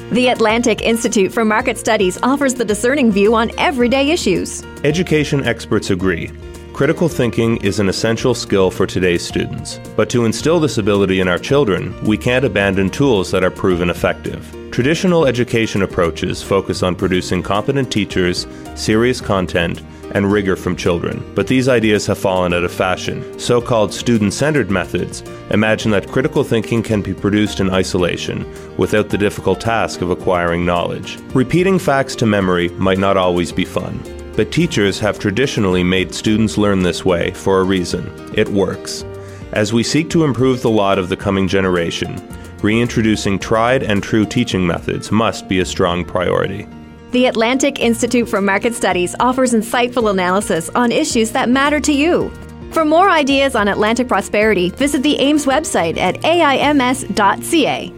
The Atlantic Institute for Market Studies offers the discerning view on everyday issues. Education experts agree. Critical thinking is an essential skill for today's students. But to instill this ability in our children, we can't abandon tools that are proven effective. Traditional education approaches focus on producing competent teachers, serious content, and rigor from children. But these ideas have fallen out of fashion. So-called student-centered methods imagine that critical thinking can be produced in isolation, without the difficult task of acquiring knowledge. Repeating facts to memory might not always be fun. But teachers have traditionally made students learn this way for a reason. It works. As we seek to improve the lot of the coming generation, reintroducing tried and true teaching methods must be a strong priority. The Atlantic Institute for Market Studies offers insightful analysis on issues that matter to you. For more ideas on Atlantic prosperity, visit the AIMS website at aims.ca.